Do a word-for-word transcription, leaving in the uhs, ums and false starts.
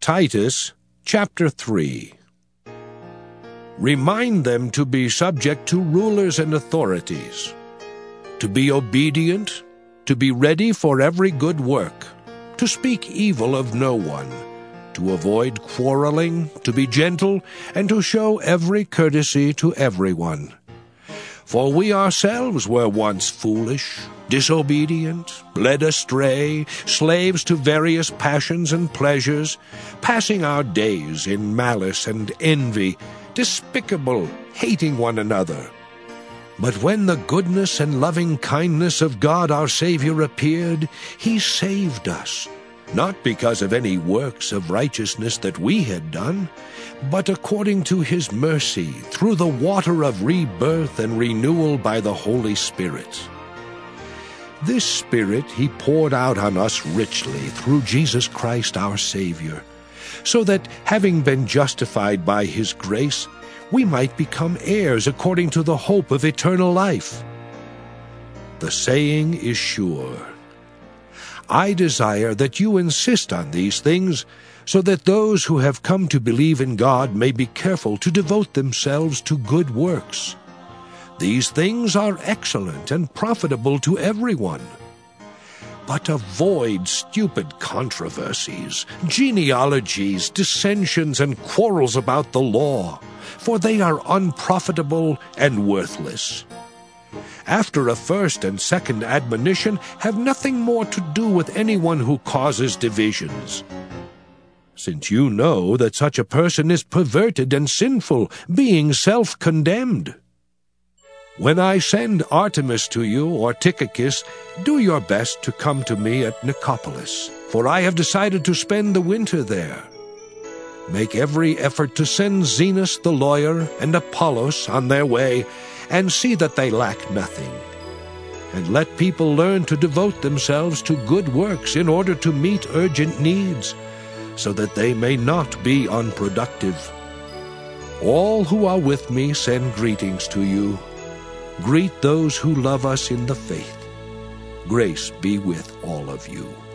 Titus, chapter three. Remind them to be subject to rulers and authorities, to be obedient, to be ready for every good work, to speak evil of no one, to avoid quarreling, to be gentle, and to show every courtesy to everyone. For we ourselves were once foolish, disobedient, led astray, slaves to various passions and pleasures, passing our days in malice and envy, despicable, hating one another. But when the goodness and loving kindness of God our Savior appeared, He saved us, not because of any works of righteousness that we had done, but according to His mercy, through the water of rebirth and renewal by the Holy Spirit. This Spirit He poured out on us richly through Jesus Christ our Savior, so that, having been justified by His grace, we might become heirs according to the hope of eternal life. The saying is sure. I desire that you insist on these things, so that those who have come to believe in God may be careful to devote themselves to good works. These things are excellent and profitable to everyone. But avoid stupid controversies, genealogies, dissensions, and quarrels about the law, for they are unprofitable and worthless. After a first and second admonition, have nothing more to do with anyone who causes divisions, since you know that such a person is perverted and sinful, being self-condemned. When I send Artemas to you or Tychicus, do your best to come to me at Nicopolis, for I have decided to spend the winter there. Make every effort to send Zenas the lawyer and Apollos on their way, and see that they lack nothing. And let people learn to devote themselves to good works in order to meet urgent needs, so that they may not be unproductive. All who are with me send greetings to you. Greet those who love us in the faith. Grace be with all of you.